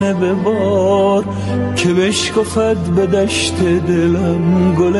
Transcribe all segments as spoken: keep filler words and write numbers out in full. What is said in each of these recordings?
به بار که بشکفد به دشت دلم گل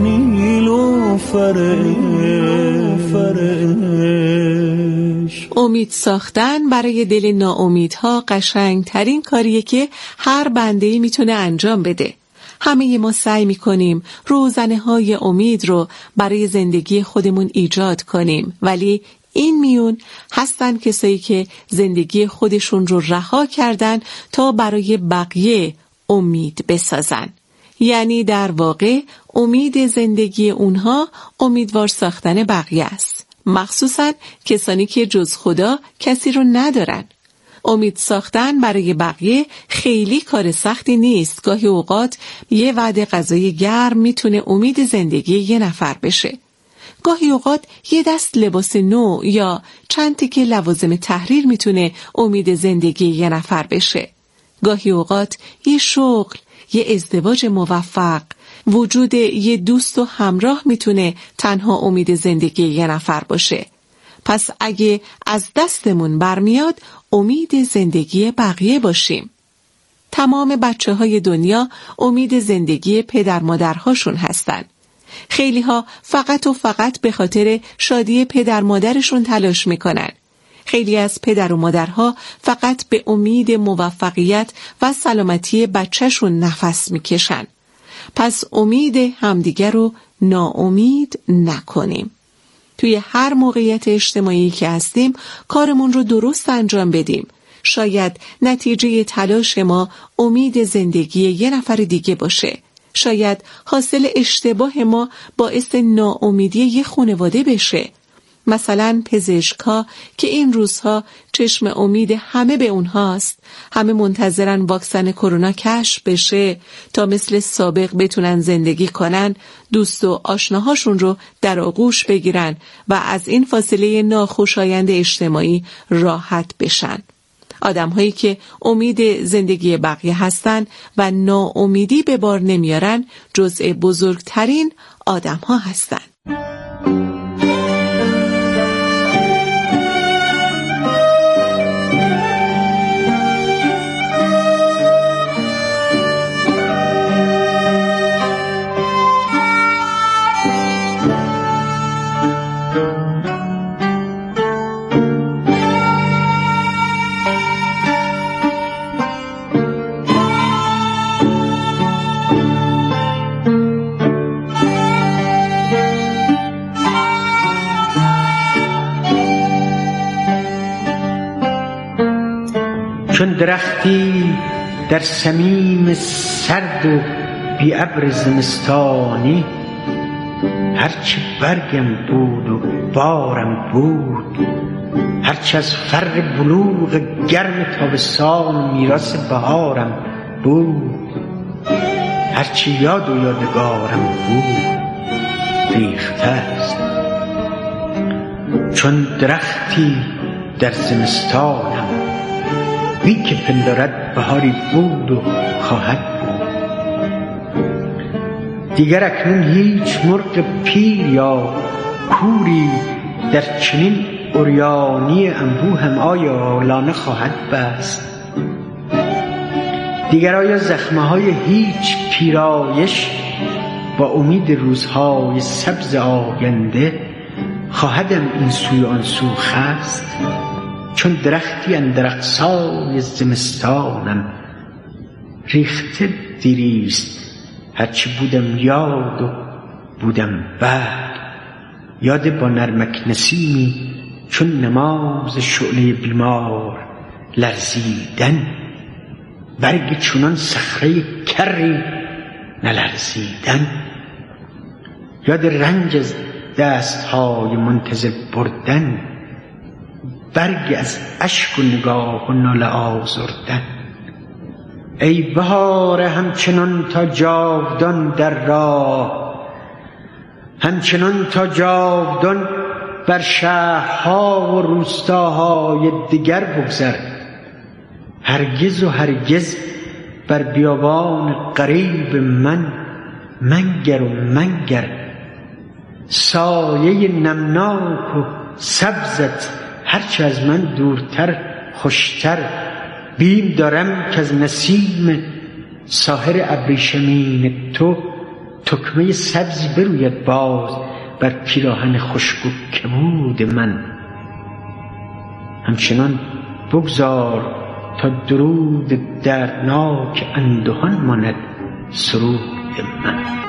نیلوفرش. امید ساختن برای دل ناامیدها قشنگ ترین کاریه که هر بنده‌ای میتونه انجام بده. همه ما سعی میکنیم روزنه های امید رو برای زندگی خودمون ایجاد کنیم، ولی این میون هستن کسایی که زندگی خودشون رو رها کردن تا برای بقیه امید بسازن. یعنی در واقع امید زندگی اونها امیدوار ساختن بقیه است، مخصوصا کسانی که جز خدا کسی رو ندارن. امید ساختن برای بقیه خیلی کار سختی نیست. گاهی اوقات یه وعده غذای گرم میتونه امید زندگی یه نفر بشه. گاهی اوقات یه دست لباس نو یا چند تیکه لوازم تحریر میتونه امید زندگی یه نفر بشه. گاهی اوقات یه شغل، یه ازدواج موفق، وجود یه دوست و همراه میتونه تنها امید زندگی یه نفر باشه. پس اگه از دستمون برمیاد امید زندگی بقیه باشیم. تمام بچه های دنیا امید زندگی پدر مادرهاشون هستن. خیلی ها فقط و فقط به خاطر شادی پدر مادرشون تلاش میکنن. خیلی از پدر و مادرها فقط به امید موفقیت و سلامتی بچهشون نفس میکشن. پس امید همدیگر رو ناامید نکنیم. توی هر موقعیت اجتماعی که هستیم کارمون رو درست انجام بدیم. شاید نتیجه تلاش ما امید زندگی یه نفر دیگه باشه. شاید حاصل اشتباه ما باعث ناامیدی یه خانواده بشه. مثلا پزشکا که این روزها چشم امید همه به اونهاست، همه منتظرن واکسن کرونا کشف بشه تا مثل سابق بتونن زندگی کنن، دوست و آشناهاشون رو در آغوش بگیرن و از این فاصله ناخوشایند اجتماعی راحت بشن. آدم هایی که امید زندگی بقیه هستن و ناامیدی به بار نمیارن جزء بزرگترین آدم ها هستن. چون درختی در صمیم سرد و بی ابر زمستانی، هرچه برگم بود و بارم بود، هرچه از فر بلوغ گرم تابستان و میراث بهارم بود، هرچه یاد و یادگارم بود ریخته است. چون درختی در زمستانم، بی که پندارد بهاری بود و خواهد بود. دیگر اکنون هیچ مرغ پیر یا کوری در چنین عریانی انبوهم آیا لانه خواهد بست؟ دیگر آیا زخمه های هیچ پیرایش با امید روزهای سبز آینده خواهدم این سوی آن سو خست؟ چون درختی اندر اقصای زمستانم، ریخته دیریست هرچی بودم یاد و بودم بعد. یاد با نرمک نسیمی چون نماز شعله بیمار لرزیدن، برگ چونان صخره کری نلرزیدن. یاد رنج از دستهای منتظر بردن، برگ از اشک و نگاه و ناله آزردن. ای بهار همچنان تا جاودان در راه، همچنان تا جاودان بر شهرها و روستاهای دیگر بگذر. هرگز و هرگز بر بیابان غریب من منگر و منگر. سایه نمناک و سبزت هرچه از من دورتر خوشتر، بیم دارم که از نسیم ساحر ابریشمین تو تکمه سبزی بروید باز بر پیراهن خشک و کمود من. همچنان بگذار تا درود دردناک اندوهان ماند سرود من.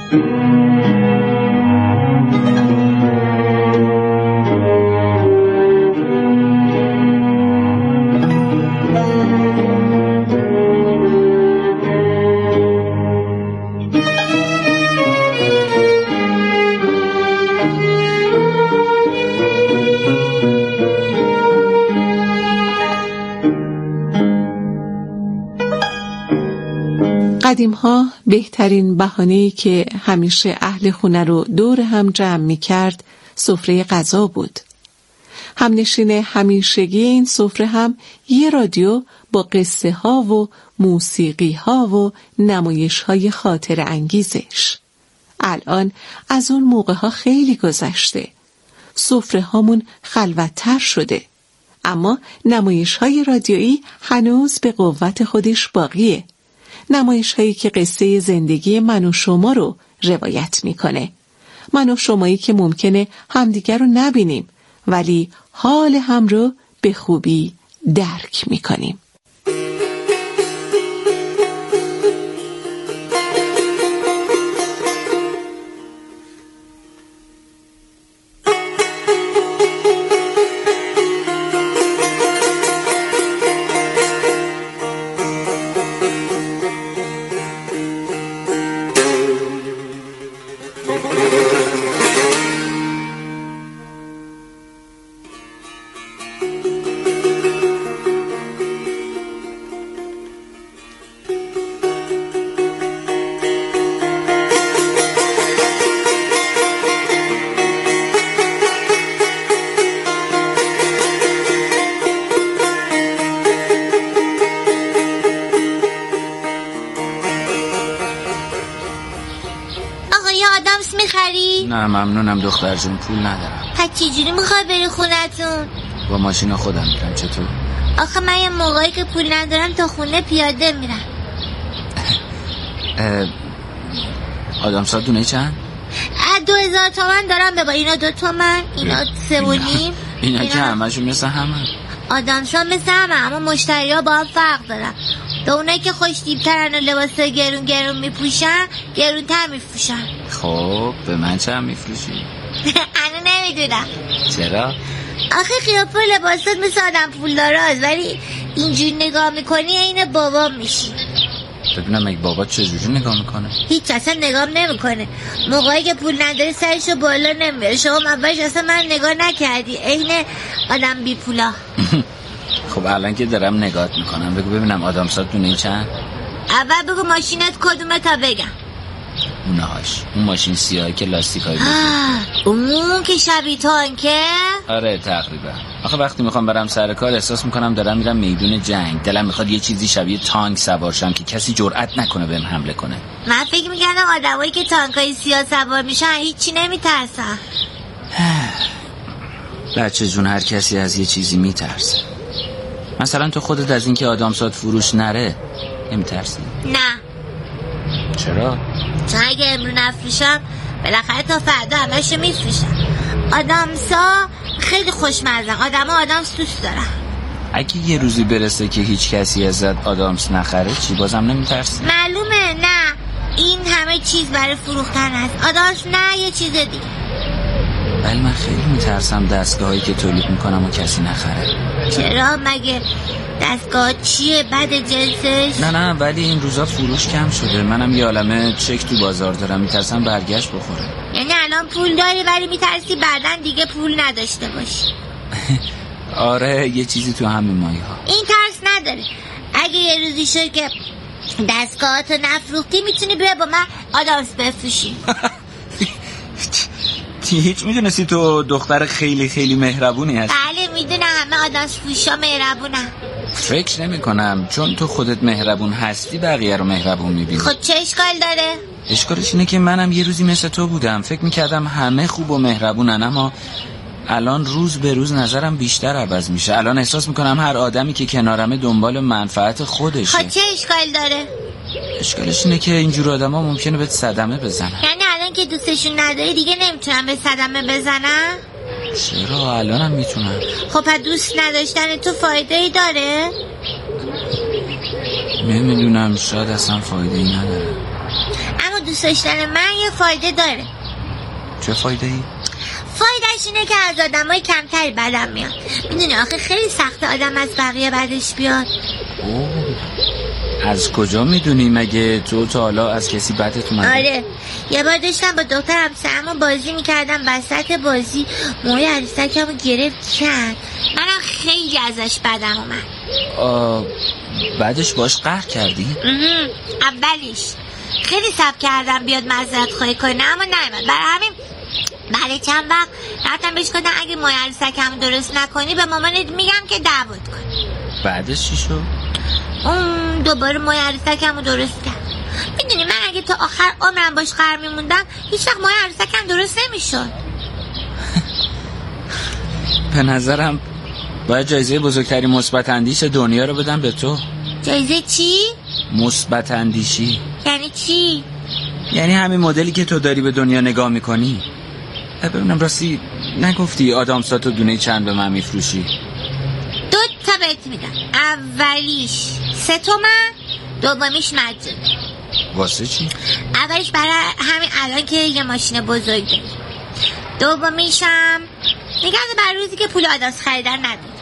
قدیم ها بهترین بهانه‌ای که همیشه اهل خونه رو دور هم جمع می کرد سفره غذا بود. همنشین همیشگی این سفره هم یه رادیو با قصه ها و موسیقی ها و نمایش های خاطر انگیزش. الان از اون موقع ها خیلی گذشته. سفره هامون خلوت‌تر شده. اما نمایش های رادیویی هنوز به قوت خودش باقیه. نمایش هایی که قصه زندگی من و شما رو روایت میکنه. من و شمایی که ممکنه همدیگر رو نبینیم ولی حال هم رو به خوبی درک میکنیم. نه ممنونم دختر جون، پول ندارم. پس چجوری میخوای بری خونتون؟ با ماشین خودم میرم. چطور؟ آخه من یه موقعی که پول ندارم تا خونه پیاده میرم. آدمسا دونه چند؟ دو هزار تومن دارم ببا. اینا دو تومن، اینا سه و نیم. اینا که همشون مثل همه. آدمسا مثل همه اما مشتری ها با هم فرق دارن. به اونایی که خوش دیبترن و لباس گرون گرون میپوشن گرون تر میفروشن. خب به من چند میفروشی؟ انا نمیدونم. چرا؟ آخه قیافه لباسات مثل آدم پولدار هست ولی اینجوری نگاه میکنی اینه بابا میشی. ببینم اگه بابا چجوری نگاه میکنه؟ هیچ اصلا نگاه نمیکنه. موقعی که پول نداری سرشو بالا نمیاره. شما اولش اصلا من نگاه نکردی. اینه آدم بی پولا. خب الان که دارم نگاهت میکنم بگو ببینم آدمسات دونه چند؟ اول بگو ماشینت کدومه تا بگم. اونهاش اون ماشین سیاهی که لاستیکایی بود. اون که شبیه تانکه؟ آره تقریبا. آخه وقتی میخوام برم سر کار احساس میکنم دارم میرم میدون جنگ. دلم میخواد یه چیزی شبیه تانک سوار شم که کسی جرئت نکنه بهم حمله کنه. من فکر میکردم آدمایی که تانکای سیاه سوار میشن هیچی نمیترسن. بچه جون هر کسی از یه چیزی میترسه. مثلا تو خودت از اینکه آدمسات فروش نره نمیترسی؟ نه. چرا؟ چون اگه امرو نفروشم بالاخره تا فردا همشو میفروشم. آدمسا خیلی خوشمزن. آدم ها آدمس دوست دارن. اگه یه روزی برسه که هیچ کسی ازت آدمس نخره چی بازم نمیترسی؟ معلومه نه. این همه چیز برای فروختن هست. آدمس نه یه چیز دیگه. ولی من خیلی میترسم دستگاهایی که تولید میکنم و کسی نخره. چرا؟ مگه دستگاه چیه؟ بد جنسش؟ نه نه ولی این روزا فروش کم شده. منم یه عالمه چک تو بازار دارم. میترسم برگشت بخوره. یعنی الان پول داری ولی میترسی بعدن دیگه پول نداشته باشی؟ آره یه چیزی تو همین مایه ها. این ترس نداره. اگه یه روزی شد که دستگاهاتو نفروختی میتونی بیا با من آدمس بفروشی. هیچ میدونستی تو دختر خیلی خیلی مهربونی هستی؟ بله میدونم. همه آدمس فروشا مهربونن. فکر نمی کنم چون تو خودت مهربون هستی بقیه رو مهربون میبینی. خود چه اشکال داره؟ اشکالش اینه که منم یه روزی مثل تو بودم. فکر میکردم همه خوب و مهربونن اما الان روز به روز نظرم بیشتر عوض میشه. الان احساس میکنم هر آدمی که کنارمه دنبال منفعت خودشه. خب چه اشکال داره؟ اشکالش اینه که اینجور آدم ها ممکنه بهت صدمه بزنن. یعنی الان که دوستشون نداری دیگه نمیتونن به صدمه بزنن؟ چرا الان هم میتونن. خب پس دوست نداشتن تو فایده ای داره؟ نمیدونم، شاید اصلا فایده ای نداره. اما دوست داشتن من یه فایده داره. چه فایده ای؟ فایدهش اینه که از آدمای کمتری بدم میاد. میدونی آخه خیلی سخته آدم از بقیه بدش بیاد. اوه. از کجا میدونی؟ مگه تو تا حالا از کسی بدت اومده؟ آره، یه بار داشتم با دختر همسرمو بازی میکردم، وسط بازی موی عروسکمو گرفت کرد. منم خیلی ازش بدم اومد. آه، بعدش باش قهر کردی؟ اولیش خیلی صبر کردم بیاد معذرت خواهی کنه اما نیومد. برای همین بعد چند وقت رفتم بهش گفتم اگه موی عروسکمو درست نکنی به مامانت میگم که دعوت کن. بعدش چی شد؟ اون دوباره موی عروسکمو درست کرد. میدونی من اگه تا آخر عمرم باش قرار میموندم هیچ وقت موی عروسکم درست نمیشد. به نظرم باید جایزه بزرگترین مثبت اندیش دنیا رو بدم به تو. جایزه چی؟ مثبت اندیشی. یعنی چی؟ یعنی همین مدلی که تو داری به دنیا نگاه میکنی. ببینم راستی نگفتی آدامساتو دونه چند به من میفروشی؟ دو تا بهت میدم. اولیش سه تومن، دومیش مجانی. واسه چی؟ اولیش برای همین الان که یه ماشین بزرگ داری، دومیشم نگه برای روزی که پول آدامس خریدن نداری.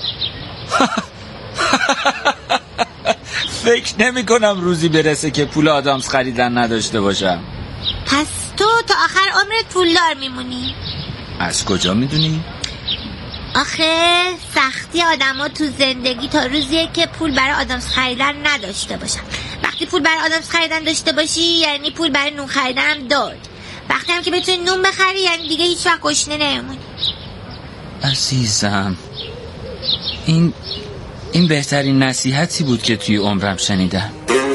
فکر نمی کنم روزی برسه که پول آدامس خریدن نداشته باشم. پس تو تا آخر عمرت پولدار میمونی؟ از کجا میدونی؟ آخه سختی آدم ها تو زندگی تا روزیه که پول برای آدامس خریدن نداشته باشن. وقتی پول برای آدامس خریدن داشته باشی یعنی پول برای نون خریدن هم داری. وقتی هم که بتونی نون بخری یعنی دیگه هیچ وقت گشنه نمیمونی. عزیزم، این این بهترین نصیحتی بود که توی عمرم شنیدم.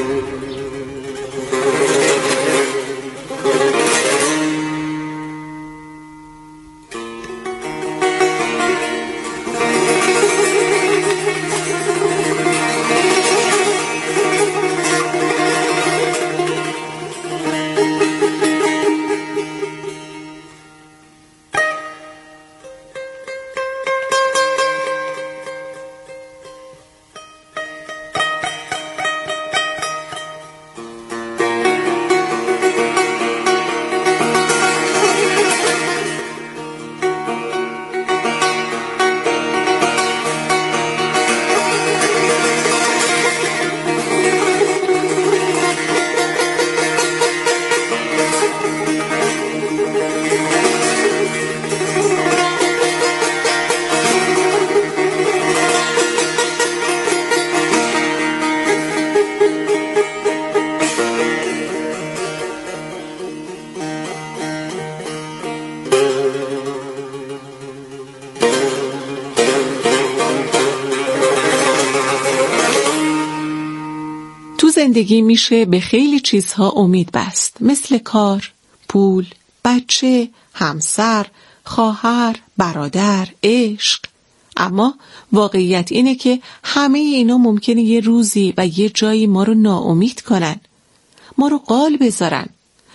زندگی میشه به خیلی چیزها امید بست، مثل کار، پول، بچه، همسر، خواهر، برادر، عشق. اما واقعیت اینه که همه اینا ممکنه یه روزی و یه جایی ما رو ناامید کنن، ما رو قال بذارن.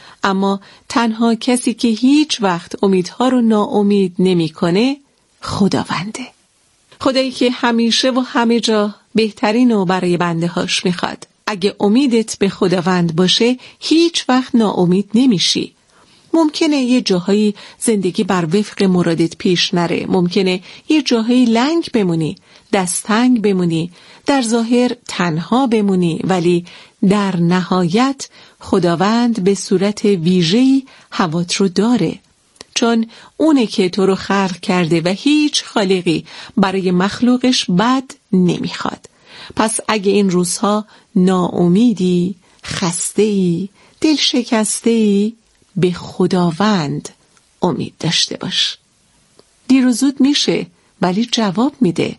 اما تنها کسی که هیچ وقت امیدها رو ناامید نمی‌کنه خداونده. خدایی که همیشه و همه جا بهترین رو برای بنده هاش میخواد. اگه امیدت به خداوند باشه هیچ وقت ناامید نمیشی. ممکنه یه جاهایی زندگی بر وفق مرادت پیش نره، ممکنه یه جاهایی لنگ بمونی، دستنگ بمونی، در ظاهر تنها بمونی، ولی در نهایت خداوند به صورت ویژه‌ای هوات رو داره، چون اونه که تو رو خلق کرده و هیچ خالقی برای مخلوقش بد نمیخواد. پس اگه این روزها ناامیدی، خسته‌ای، دل شکسته‌ای، به خداوند امید داشته باش. دیر و زود میشه ولی جواب میده.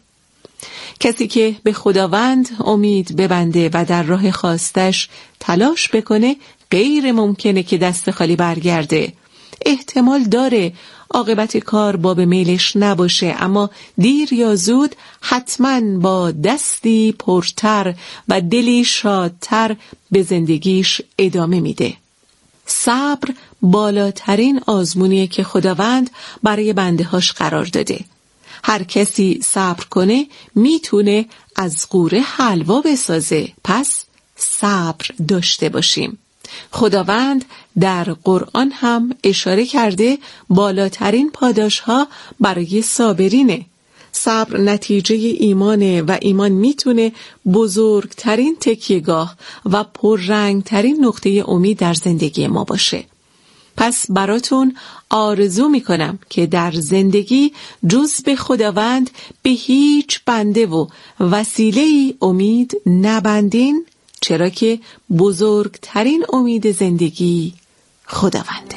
کسی که به خداوند امید ببنده و در راه خواستش تلاش بکنه غیر ممکنه که دست خالی برگرده. احتمال داره عاقبت کار باب میلش نباشه، اما دیر یا زود حتماً با دستی پرتر و دلی شادتر به زندگیش ادامه میده. صبر بالاترین آزمونیه که خداوند برای بنده‌هاش قرار داده. هر کسی صبر کنه میتونه از قوره حلوا بسازه، پس صبر داشته باشیم. خداوند در قرآن هم اشاره کرده بالاترین پاداش‌ها برای صابرینه. صبر نتیجه ایمانه و ایمان میتونه بزرگترین تکیه‌گاه و پررنگترین نقطه امید در زندگی ما باشه. پس براتون آرزو میکنم که در زندگی جز به خداوند به هیچ بنده و وسیله‌ای امید نبندین، چرا که بزرگترین امید زندگی خداونده.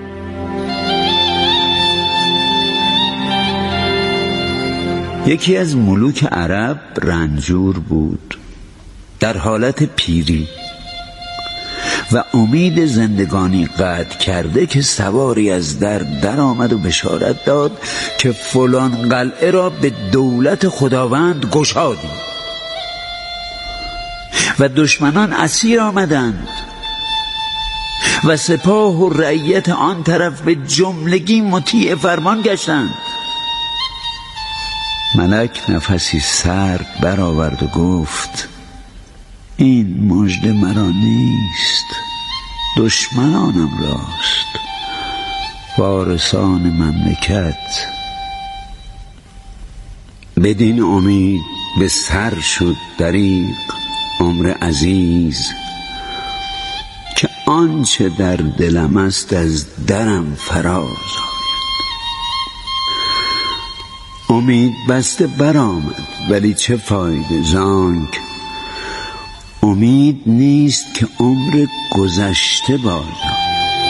یکی از ملوک عرب رنجور بود، در حالت پیری و امید زندگانی قطع کرده که سواری از در در آمد و بشارت داد که فلان قلعه را به دولت خداوند گشادیم و دشمنان اسیر آمدند و سپاه و رعیت آن طرف به جملگی مطیع فرمان گشتند. ملک نفسی سرد برآورد و گفت: این مژده مرا نیست، دشمنانم راست، وارثان مملکت. بدین امید به سر شد دریغ عمر عزیز، که آنچه در دلم است از درم فراز آید. امید بسته برآمد ولی چه فایده، زانک امید نیست که عمر گذشته باز آید.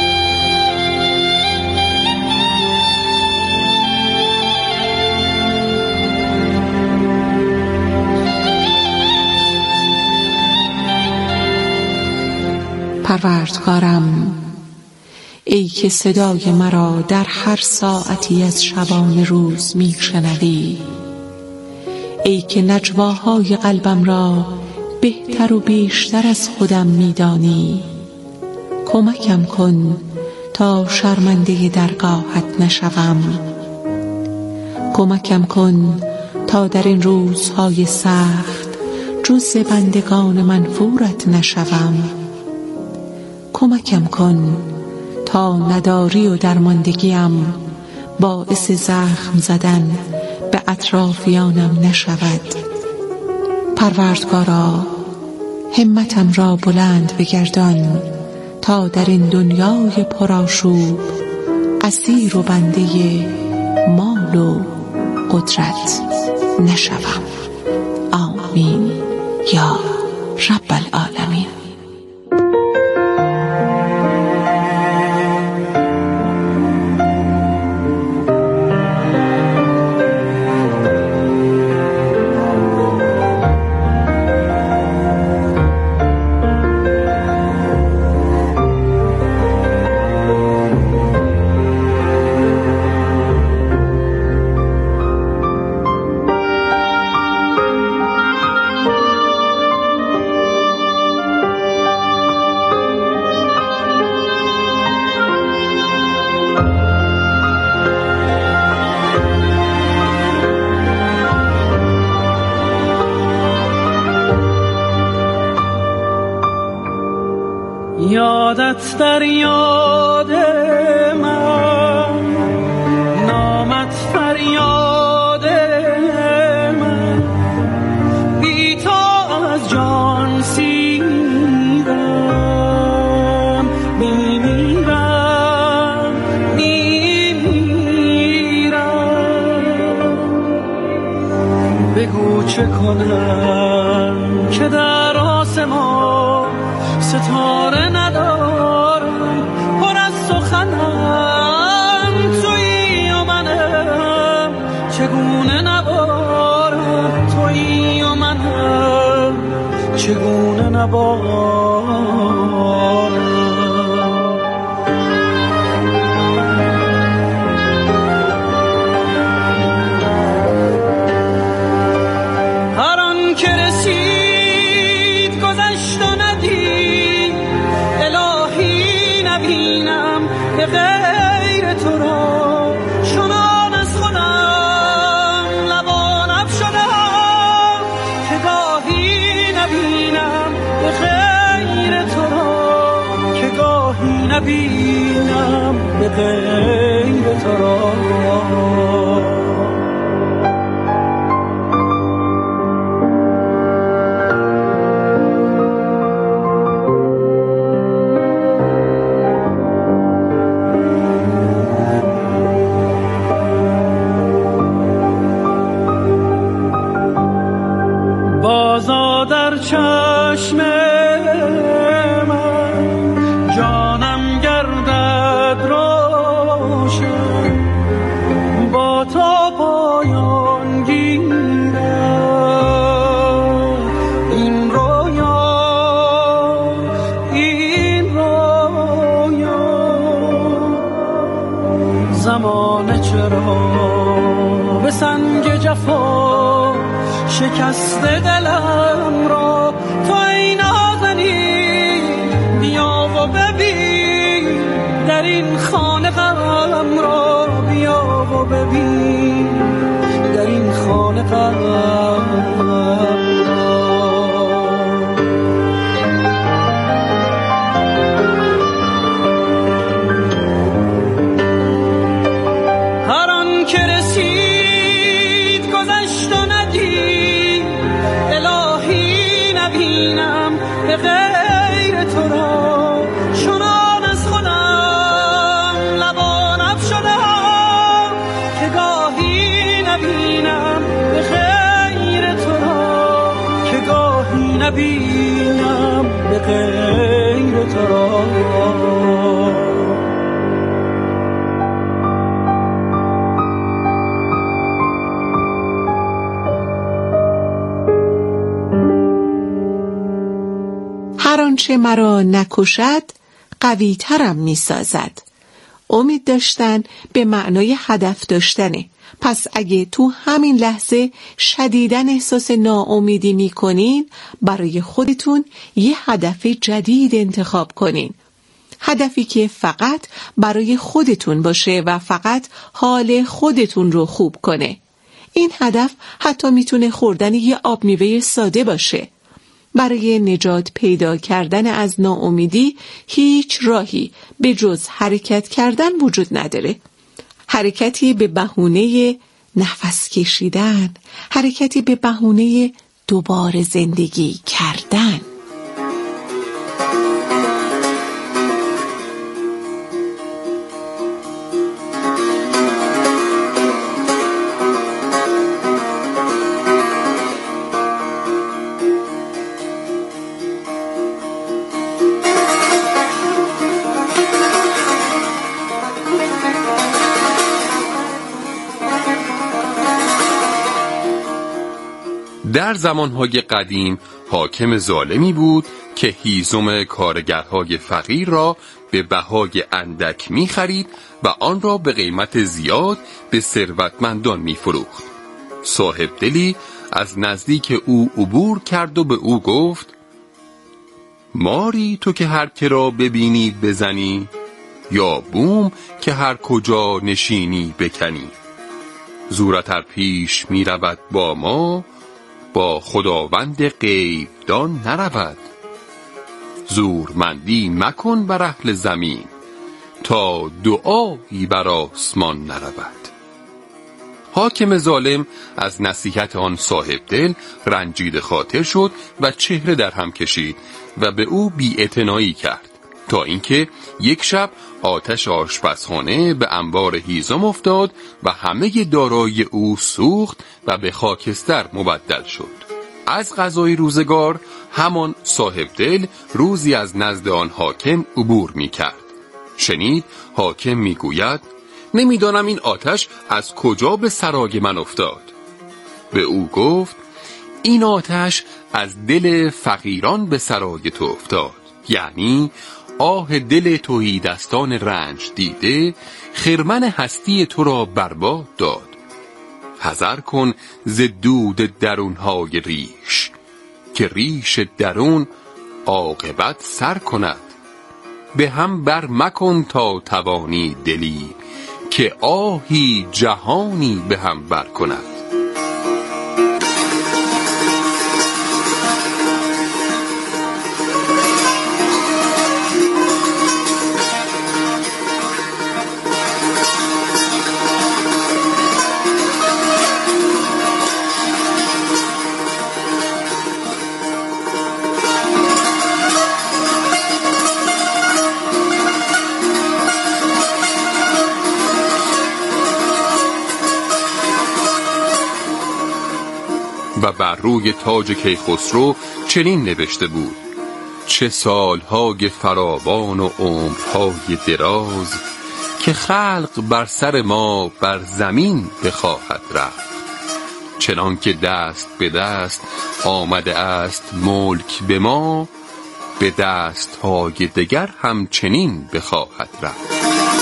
پروردگارم، ای که صدای مرا در هر ساعتی از شبان روز میشنوی، ای که نجواهای قلبم را بهتر و بیشتر از خودم میدانی، کمکم کن تا شرمنده درگاهت نشوم. کمکم کن تا در این روزهای سخت جز بندگان منفورت نشوم. کمکم کن تا نداری و درماندگیم باعث زخم زدن به اطرافیانم نشود. پروردگارا، همتم را بلند بگردان تا در این دنیای پرآشوب اسیر و بنده مال و قدرت نشوم. آمین یا رب العالمین. یادت در یاد من، نامت فریاد من، بی تو از جان سیرم، میمیرم میمیرم. بگو چه کنم که در آسمان ستاره ندارم، پر از سخنم تویی و منم، چگونه نبارم تویی و منم، چگونه نبارم. به غیر تو را چنان از خودم لبانم شدم که گاهی نبینم به غیر تو را که گاهی نبینم به غیر تو را. بازا در چشم من جانم گردد روشن با تو پایان گیرد این رویا این رویا زمان چرا به سنگ جفا شکسته دلم را تو ای نازنین بیا و ببین در این خانه غم را بیا و ببین در این خانه غم را. هر آن که رسید گذشت و ندید الهی نبینم به غیر تو را چنان از خودم لبانم شدم که گاهی نبینم به غیر تو را که گاهی نبینم به غیر تو را. هر آنچه مرا نکشد قوی ترم می سازد. امید داشتن به معنای هدف داشتنه. پس اگه تو همین لحظه شدیداً احساس ناامیدی می کنین، برای خودتون یه هدف جدید انتخاب کنین. هدفی که فقط برای خودتون باشه و فقط حال خودتون رو خوب کنه. این هدف حتی میتونه خوردن یه آب میوه ساده باشه. برای نجات پیدا کردن از ناامیدی هیچ راهی به جز حرکت کردن وجود نداره. حرکتی به بهونه نفس کشیدن، حرکتی به بهونه دوباره زندگی کردن. در زمانهای قدیم حاکم ظالمی بود که هیزم کارگرهای فقیر را به بهای اندک می خرید و آن را به قیمت زیاد به ثروتمندان می فروخت. صاحب دلی از نزدیک او عبور کرد و به او گفت: ماری تو که هر که را ببینی بزنی، یا بوم که هر کجا نشینی بکنی. زورت ار پیش می رود با ما، با خداوند غیب دان نرود. زورمندی مکن بر اهل زمین، تا دعایی بر آسمان نرود. حاکم ظالم از نصیحت آن صاحب دل رنجیده خاطر شد و چهره در هم کشید و به او بی‌اعتنایی کرد، تا اینکه یک شب آتش آشپزخانه به انبار هیزم افتاد و همه دارایی او سوخت و به خاکستر مبدل شد. از قضای روزگار همان صاحب دل روزی از نزد آن حاکم عبور می کرد. شنید حاکم می گوید: نمیدانم این آتش از کجا به سراغ من افتاد. به او گفت: این آتش از دل فقیران به سراغ تو افتاد، یعنی آه دل تهیدستان رنج دیده خرمن هستی تو را برباد داد. حذر کن ز دود درونهای ریش، که ریش درون عاقبت سر کند. به هم بر مکن تا توانی دلی، که آهی جهانی به هم بر کند. و بر روی تاج کیخسرو چنین نوشته بود: چه سالهای فراوان و عمرهای دراز، که خلق بر سر ما بر زمین بخواهد رفت. چنان که دست به دست آمده است ملک به ما، به دست های دگر همچنین بخواهد رفت.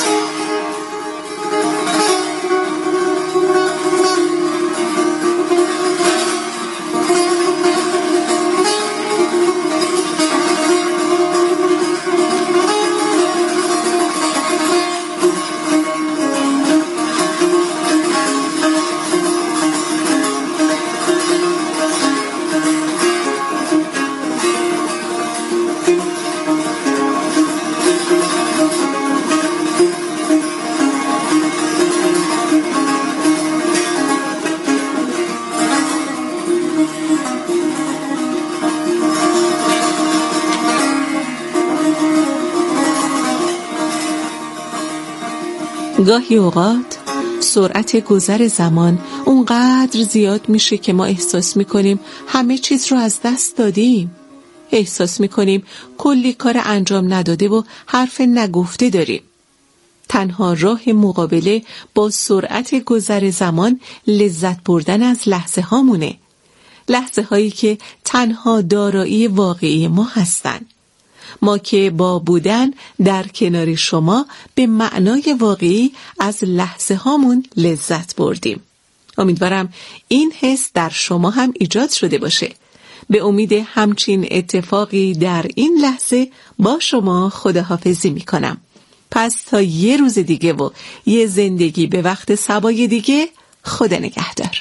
گاهی اوقات سرعت گذر زمان اونقدر زیاد میشه که ما احساس میکنیم همه چیز رو از دست دادیم. احساس میکنیم کلی کار انجام نداده و حرف نگفته داریم. تنها راه مقابله با سرعت گذر زمان لذت بردن از لحظه هامونه. لحظه هایی که تنها دارایی واقعی ما هستن. ما که با بودن در کنار شما به معنای واقعی از لحظه هامون لذت بردیم. امیدوارم این حس در شما هم ایجاد شده باشه. به امید همچین اتفاقی در این لحظه با شما خداحافظی می کنم. پس تا یه روز دیگه و یه زندگی به وقت صبای دیگه، خدا نگهدار.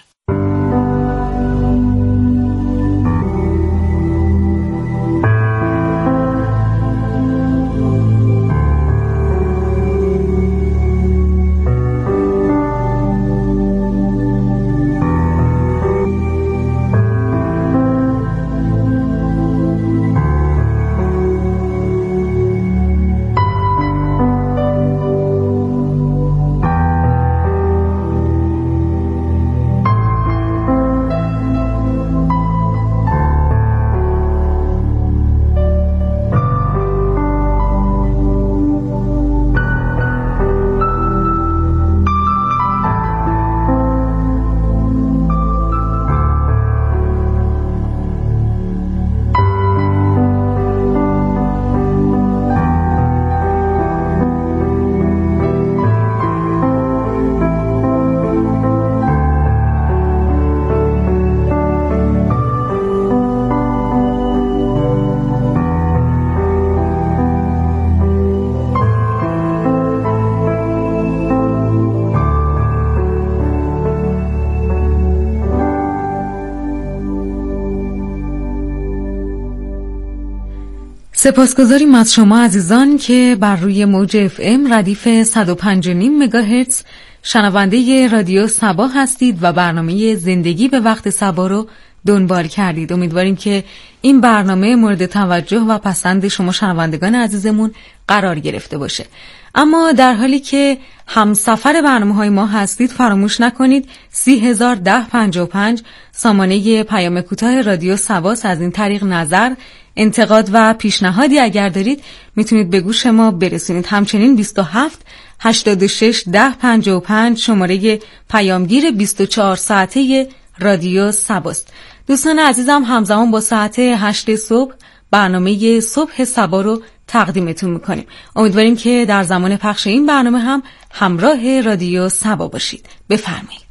سپاسگزاریم از شما عزیزان که بر روی موج اف ام ردیف صد و پنج و نیم مگاهرتز شنونده رادیو صبا هستید و برنامه زندگی به وقت صبا رو دنبال کردید. امیدواریم که این برنامه مورد توجه و پسند شما شنوندگان عزیزمون قرار گرفته باشه. اما در حالی که همسفر برنامه‌های ما هستید، فراموش نکنید سی هزار ده پنجاه و پنج سامانه پیام کوتاه رادیو سواس. از این طریق نظر، انتقاد و پیشنهادی اگر دارید میتونید به گوش ما برسونید. همچنین بیست و هفت هشتاد و شش ده پنجاه و پنج شماره پیامگیر بیست و چهار ساعته رادیو سباست. دوستان عزیزم، همزمان با ساعت هشت صبح برنامه صبح صبا رو تقدیمتون میکنیم. امیدواریم که در زمان پخش این برنامه هم همراه رادیو صبا باشید. بفرمایید.